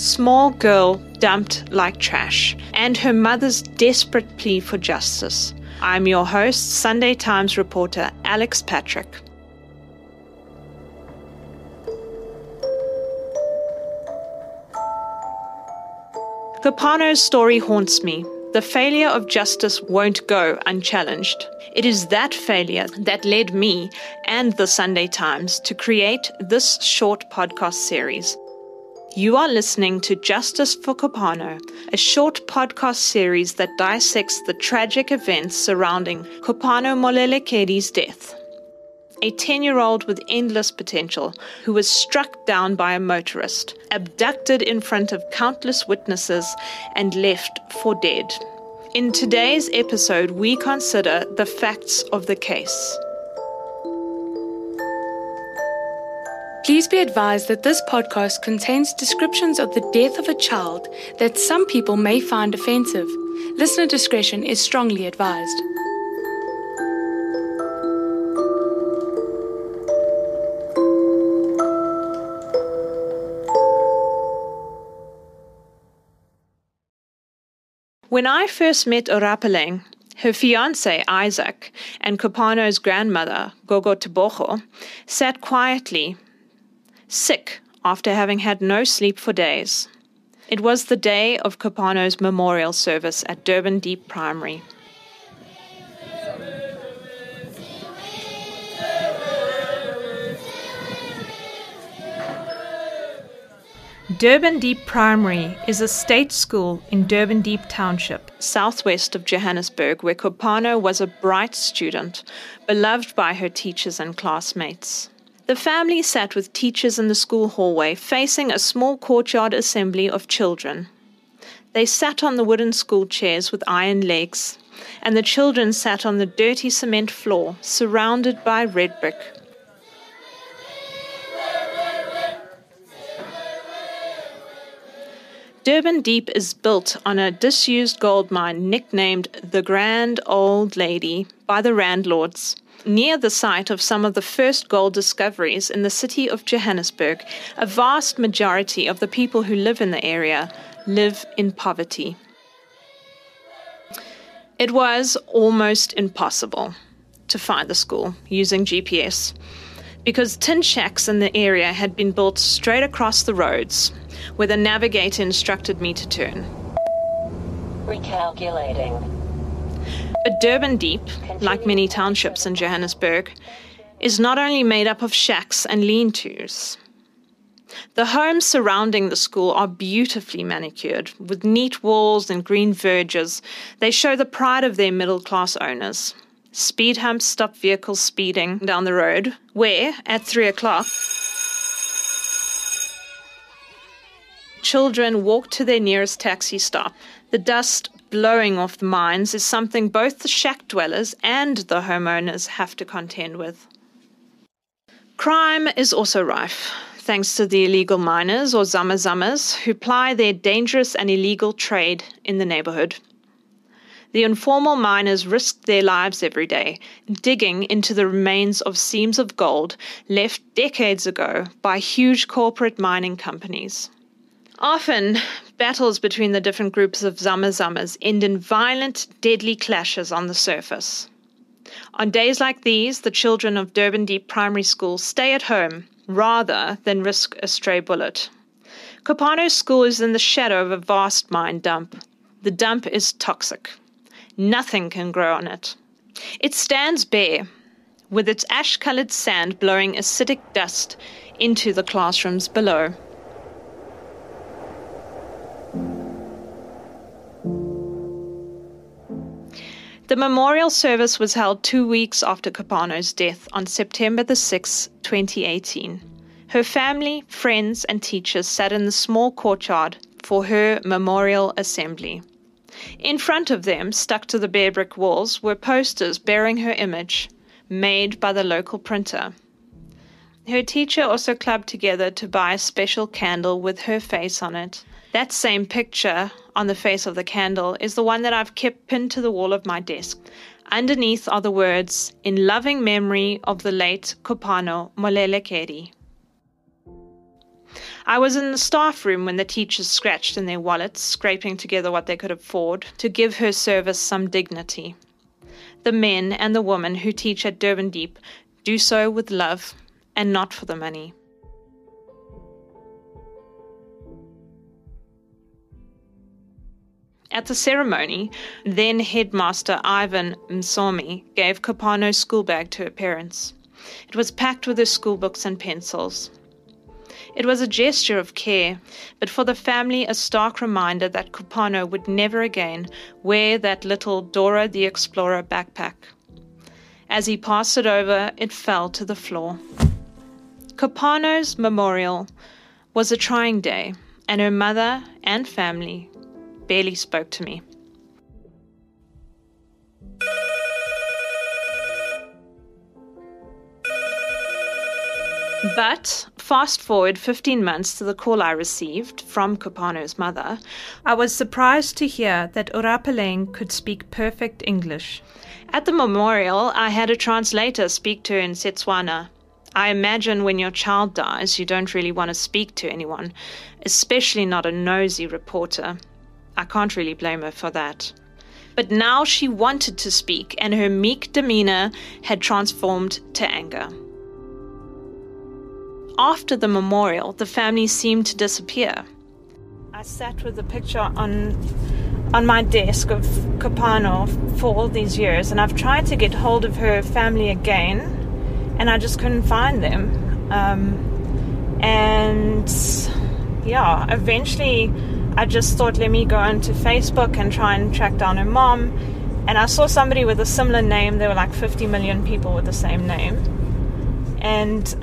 small girl dumped like trash, and her mother's desperate plea for justice. I'm your host, Sunday Times reporter Alex Patrick. Kopano's story haunts me. The failure of justice won't go unchallenged. It is that failure that led me and the Sunday Times to create this short podcast series. You are listening to Justice for Kopano, a short podcast series that dissects the tragic events surrounding Kopano Molelekedi's death. A 10-year-old with endless potential who was struck down by a motorist, abducted in front of countless witnesses, and left for dead. In today's episode, we consider the facts of the case. Please be advised that this podcast contains descriptions of the death of a child that some people may find offensive. Listener discretion is strongly advised. When I first met Orapeleng, her fiancé Isaac, and Kopano's grandmother, Gogo Tebogo, sat quietly, sick after having had no sleep for days. It was the day of Kopano's memorial service at Durban Deep Primary. Durban Deep Primary is a state school in Durban Deep Township, southwest of Johannesburg, where Kopano was a bright student, beloved by her teachers and classmates. The family sat with teachers in the school hallway, facing a small courtyard assembly of children. They sat on the wooden school chairs with iron legs, and the children sat on the dirty cement floor, surrounded by red brick. Durban Deep is built on a disused gold mine nicknamed the Grand Old Lady by the Randlords, near the site of some of the first gold discoveries in the city of Johannesburg. A vast majority of the people who live in the area live in poverty. It was almost impossible to find the school using GPS, because tin shacks in the area had been built straight across the roads, where the navigator instructed me to turn. Recalculating. But Durban Deep, like many townships in Johannesburg, is not only made up of shacks and lean-tos. The homes surrounding the school are beautifully manicured, with neat walls and green verges. They show the pride of their middle-class owners. Speed humps stop vehicles speeding down the road, where, at 3 o'clock, children walk to their nearest taxi stop. The dust blowing off the mines is something both the shack dwellers and the homeowners have to contend with. Crime is also rife, thanks to the illegal miners or zama-zamas who ply their dangerous and illegal trade in the neighborhood. The informal miners risk their lives every day, digging into the remains of seams of gold left decades ago by huge corporate mining companies. Often, battles between the different groups of zama-zamas end in violent, deadly clashes on the surface. On days like these, the children of Durban Deep Primary School stay at home rather than risk a stray bullet. Kopano's school is in the shadow of a vast mine dump. The dump is toxic. Nothing can grow on it. It stands bare, with its ash-colored sand blowing acidic dust into the classrooms below. The memorial service was held 2 weeks after Kopano's death on September the 6th, 2018. Her family, friends, and teachers sat in the small courtyard for her memorial assembly. In front of them, stuck to the bare brick walls, were posters bearing her image, made by the local printer. Her teacher also clubbed together to buy a special candle with her face on it. That same picture on the face of the candle is the one that I've kept pinned to the wall of my desk. Underneath are the words, "In loving memory of the late Kopano Molelekedi." I was in the staff room when the teachers scratched in their wallets, scraping together what they could afford to give her service some dignity. The men and the women who teach at Durban Deep do so with love and not for the money. At the ceremony, then headmaster Ivan Msomi gave Kopano's school bag to her parents. It was packed with her school books and pencils. It was a gesture of care, but for the family a stark reminder that Kopano would never again wear that little Dora the Explorer backpack. As he passed it over, it fell to the floor. Kopano's memorial was a trying day, and her mother and family barely spoke to me. But fast forward 15 months to the call I received from Kopano's mother, I was surprised to hear that Orapeleng could speak perfect English. At the memorial, I had a translator speak to her in Setswana. I imagine when your child dies, you don't really want to speak to anyone, especially not a nosy reporter. I can't really blame her for that. But now she wanted to speak, and her meek demeanor had transformed to anger. After the memorial, the family seemed to disappear. I sat with a picture on my desk of Kopano for all these years, and I've tried to get hold of her family again, and I just couldn't find them. Eventually I just thought, let me go onto Facebook and try and track down her mom, and I saw somebody with a similar name. There were like 50 million people with the same name, and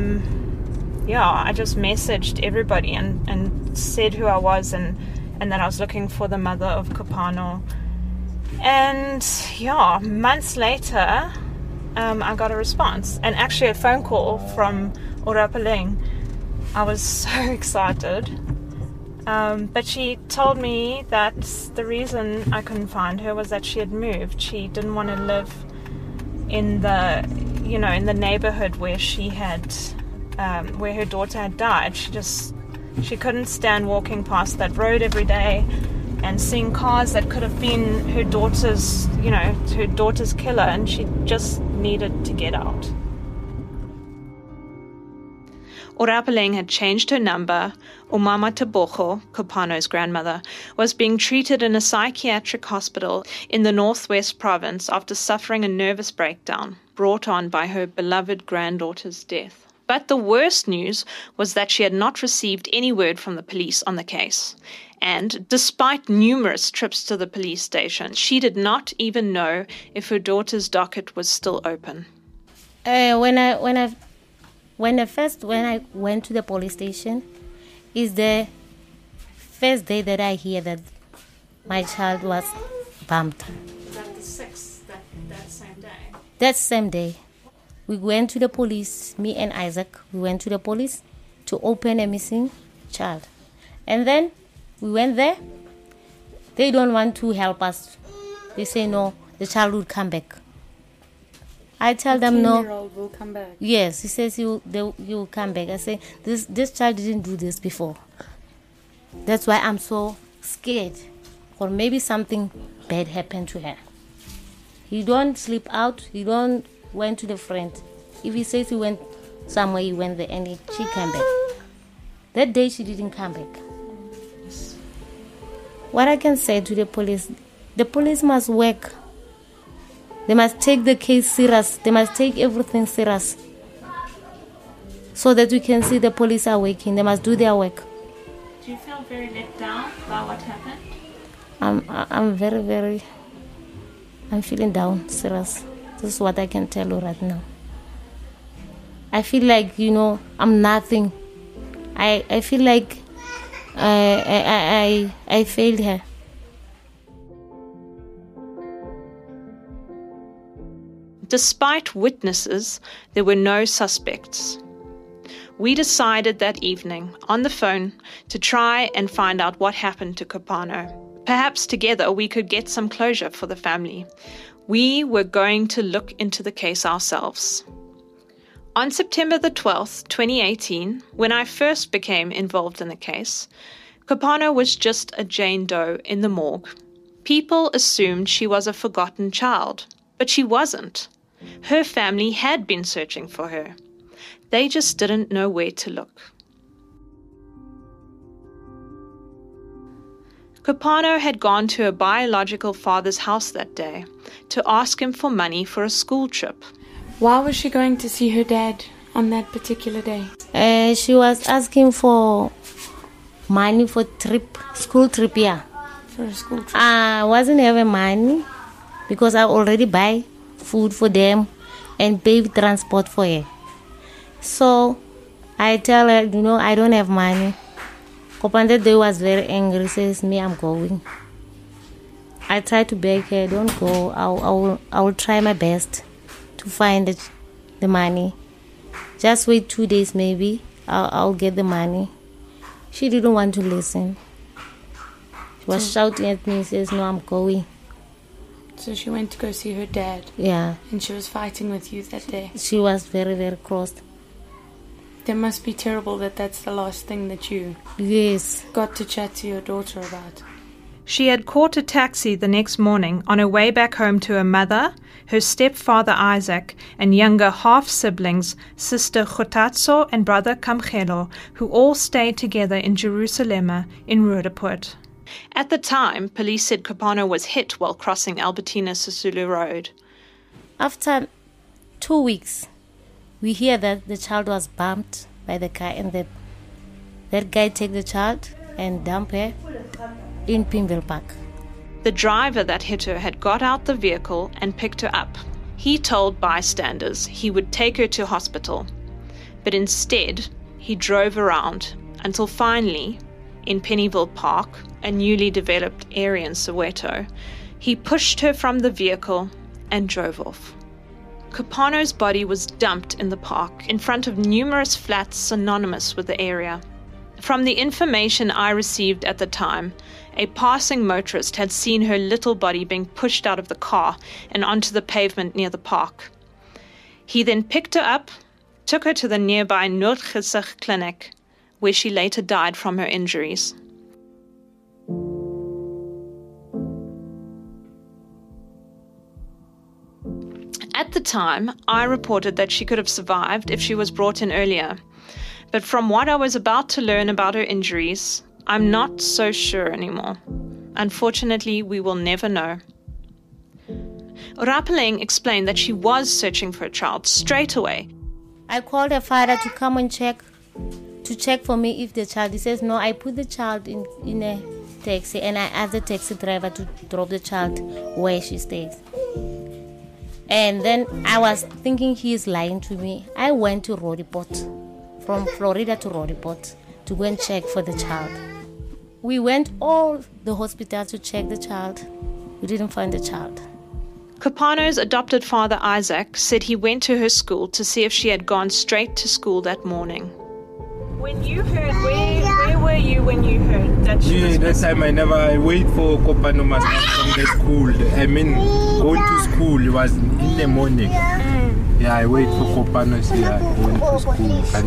I just messaged everybody and said who I was and that I was looking for the mother of Kopano. And months later, I got a response, and actually a phone call from Orapeleng. I was so excited. But she told me that the reason I couldn't find her was that she had moved. She didn't want to live in the neighborhood where she had, where her daughter had died. She couldn't stand walking past that road every day and seeing cars that could have been her daughter's killer, and she just needed to get out. Orapeleng had changed her number. Umama Tebogo, Kopano's grandmother, was being treated in a psychiatric hospital in the Northwest Province after suffering a nervous breakdown brought on by her beloved granddaughter's death. But the worst news was that she had not received any word from the police on the case. And despite numerous trips to the police station, she did not even know if her daughter's docket was still open. When I went to the police station, is the first day that I hear that my child was bumped. That the 6th, that same day? That same day. We went to the police, me and Isaac, we went to the police to open a missing child. And then we went there. They don't want to help us. They say, no, the child will come back. I tell them no. 10-year-old will come back. Yes, he says he will come back. I say, this child didn't do this before. That's why I'm so scared. Or maybe something bad happened to her. He don't sleep out. He don't went to the front. If he says he went somewhere, he went there and she came back. That day she didn't come back. What I can say to the police must work. They must take the case serious. They must take everything serious. So that we can see the police are working. They must do their work. Do you feel very let down by what happened? I'm very, very... I'm feeling down, serious. This is what I can tell you right now. I feel like, I'm nothing. I feel like I failed her. Despite witnesses, there were no suspects. We decided that evening, on the phone, to try and find out what happened to Kopano. Perhaps together we could get some closure for the family. We were going to look into the case ourselves. On September the 12th, 2018, when I first became involved in the case, Kopano was just a Jane Doe in the morgue. People assumed she was a forgotten child, but she wasn't. Her family had been searching for her. They just didn't know where to look. Kopano had gone to her biological father's house that day to ask him for money for a school trip. Why was she going to see her dad on that particular day? She was asking for money for school trip, yeah. For a school trip? I wasn't having money because I already buy food for them and pay transport for her. So I tell her, I don't have money. Kopano day was very angry, says, me, I'm going. I try to beg her, don't go. I will try my best to find the money. Just wait 2 days maybe. I'll get the money. She didn't want to listen. She was shouting at me, says, no, I'm going. So she went to go see her dad. Yeah. And she was fighting with you that day. She was very, very cross. That must be terrible that's the last thing that you got to chat to your daughter about. She had caught a taxi the next morning on her way back home to her mother, her stepfather Isaac, and younger half-siblings, sister Khotatso and brother Kamkhelo, who all stayed together in Jerusalem in Roodepoort. At the time, police said Kopano was hit while crossing Albertina Sisulu Road. After 2 weeks, we hear that the child was bumped by the car and that guy take the child and dump her in Pimville Park. The driver that hit her had got out the vehicle and picked her up. He told bystanders he would take her to hospital, but instead he drove around until finally, in Pennyville Park, a newly developed area in Soweto, he pushed her from the vehicle and drove off. Kopano's body was dumped in the park in front of numerous flats synonymous with the area. From the information I received at the time, a passing motorist had seen her little body being pushed out of the car and onto the pavement near the park. He then picked her up, took her to the nearby Noordgesig clinic, where she later died from her injuries. At the time, I reported that she could have survived if she was brought in earlier. But from what I was about to learn about her injuries, I'm not so sure anymore. Unfortunately, we will never know. Rapeleng explained that she was searching for a child straight away. I called her father to come and check for me if the child. He says, no, I put the child in a taxi and I asked the taxi driver to drop the child where she stays. And then I was thinking he is lying to me. I went to Roodepoort, from Florida to Roodepoort, to go and check for the child. We went all the hospitals to check the child. We didn't find the child. Kopano's adopted father Isaac said he went to her school to see if she had gone straight to school that morning. When you heard, where were you when you heard that she was that time I wait for Kopano must come from the school. I mean, going to school, it was in the morning. Yeah, I wait for Kopano, say I went to school.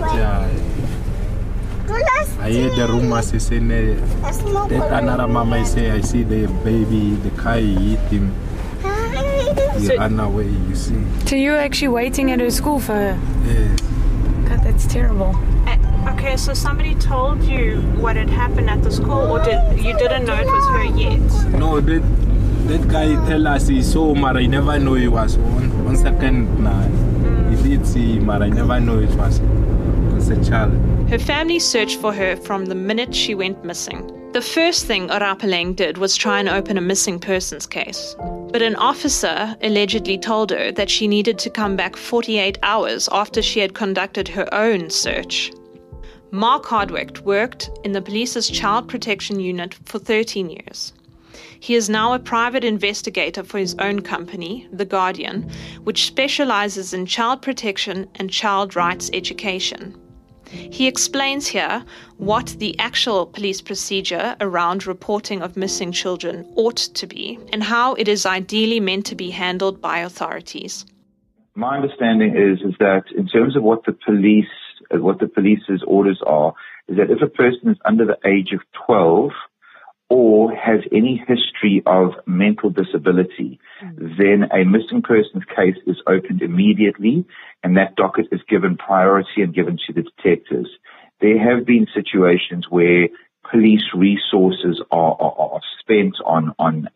I heard the rumors, saying that another mama say, I see the baby, the car hit him. He ran away, you see. So you were actually waiting at her school for her? Yes. God, that's terrible. Okay, so somebody told you what had happened at the school, or you didn't know it was her yet? No, that guy tell us he saw him, but I never know it was one second. He did see him, but I never know it was a child. Her family searched for her from the minute she went missing. The first thing Rapeleng did was try and open a missing persons case. But an officer allegedly told her that she needed to come back 48 hours after she had conducted her own search. Mark Hardwick worked in the police's child protection unit for 13 years. He is now a private investigator for his own company, The Guardian, which specializes in child protection and child rights education. He explains here what the actual police procedure around reporting of missing children ought to be and how it is ideally meant to be handled by authorities. My understanding is that in terms of what the police's orders are, is that if a person is under the age of 12 or has any history of mental disability, then a missing persons case is opened immediately, and that docket is given priority and given to the detectives. There have been situations where police resources are spent on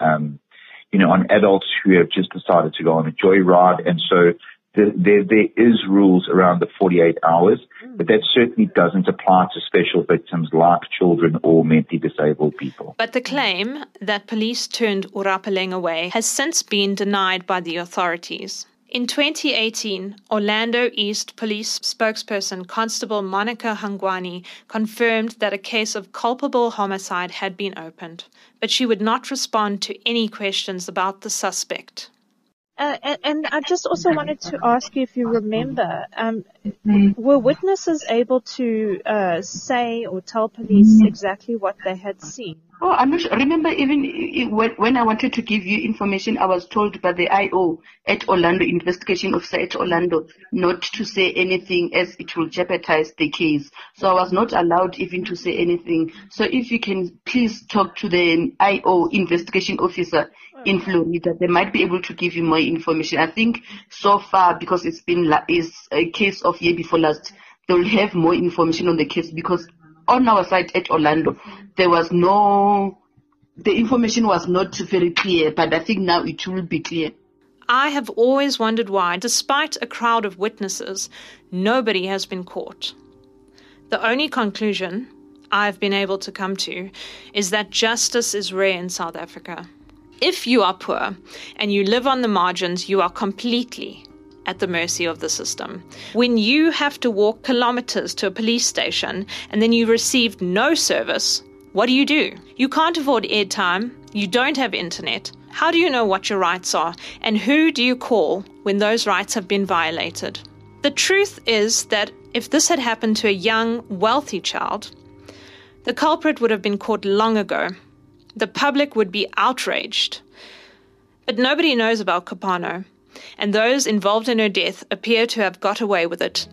adults who have just decided to go on a joyride, and so there is rules around the 48 hours, but that certainly doesn't apply to special victims like children or mentally disabled people. But the claim that police turned Orapeleng away has since been denied by the authorities. In 2018, Orlando East Police spokesperson Constable Monica Hangwani confirmed that a case of culpable homicide had been opened, but she would not respond to any questions about the suspect. And I just also wanted to ask you if you remember, were witnesses able to say or tell police exactly what they had seen? Oh, I'm not sure. Remember, even when I wanted to give you information, I was told by the IO at Orlando, investigation officer at Orlando, not to say anything as it will jeopardize the case. So I was not allowed even to say anything. So if you can please talk to the IO investigation officer in Florida, they might be able to give you more information. I think so far, because it's a case of year before last, they will have more information on the case, because on our side at Orlando, the information was not very clear, but I think now it will be clear. I have always wondered why, despite a crowd of witnesses, nobody has been caught. The only conclusion I've been able to come to is that justice is rare in South Africa. If you are poor and you live on the margins, you are completely at the mercy of the system. When you have to walk kilometers to a police station and then you receive no service, what do? You can't afford airtime, you don't have internet. How do you know what your rights are? And who do you call when those rights have been violated? The truth is that if this had happened to a young, wealthy child, the culprit would have been caught long ago. The public would be outraged. But nobody knows about Kopano, and those involved in her death appear to have got away with it.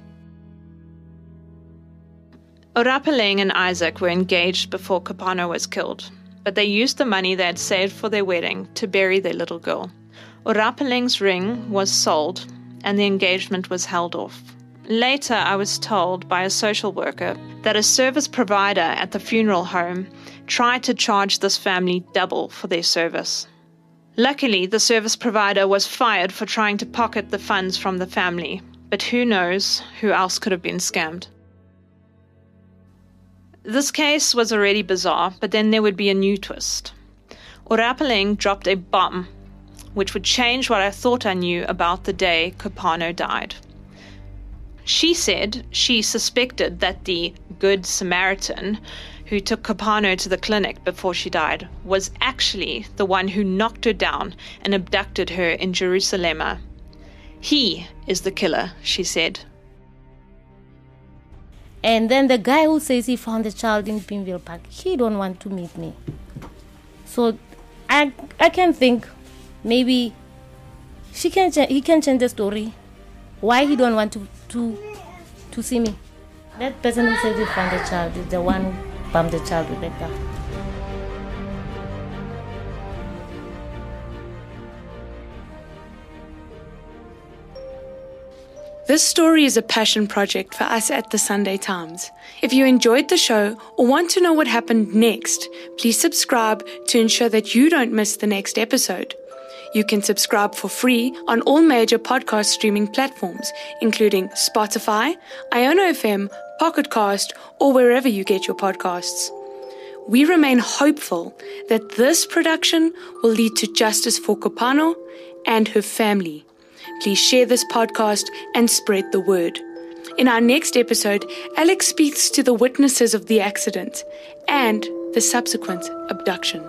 Orapeleng and Isaac were engaged before Kopano was killed, but they used the money they had saved for their wedding to bury their little girl. Orapeleng's ring was sold, and the engagement was held off. Later, I was told by a social worker that a service provider at the funeral home tried to charge this family double for their service. Luckily, the service provider was fired for trying to pocket the funds from the family, but who knows who else could have been scammed. This case was already bizarre, but then there would be a new twist. Orapeleng dropped a bomb, which would change what I thought I knew about the day Kopano died. She said she suspected that the Good Samaritan who took Kopano to the clinic before she died was actually the one who knocked her down and abducted her in Jerusalem. He is the killer, she said. And then the guy who says he found the child in Pimville Park, he don't want to meet me. So I can think maybe he can change the story. Why he don't want to see me? That person who says he found the child is the one who bumped the child with the car. This story is a passion project for us at the Sunday Times. If you enjoyed the show or want to know what happened next, please subscribe to ensure that you don't miss the next episode. You can subscribe for free on all major podcast streaming platforms, including Spotify, Iono FM, Pocket Cast, or wherever you get your podcasts. We remain hopeful that this production will lead to justice for Kopano and her family. Please share this podcast and spread the word. In our next episode, Alex speaks to the witnesses of the accident and the subsequent abduction.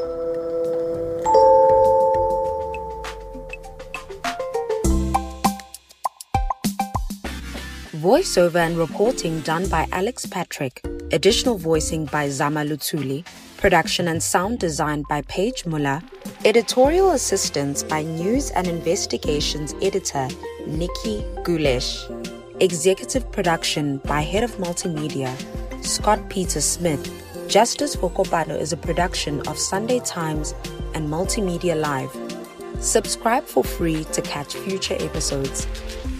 Voiceover and reporting done by Alex Patrick. Additional voicing by Zama Lutsuli. Production and sound designed by Paige Muller. Editorial assistance by News and Investigations Editor Nikki Gulesh. Executive production by Head of Multimedia Scott Peter Smith. Justice for Kopano is a production of Sunday Times and Multimedia Live. Subscribe for free to catch future episodes.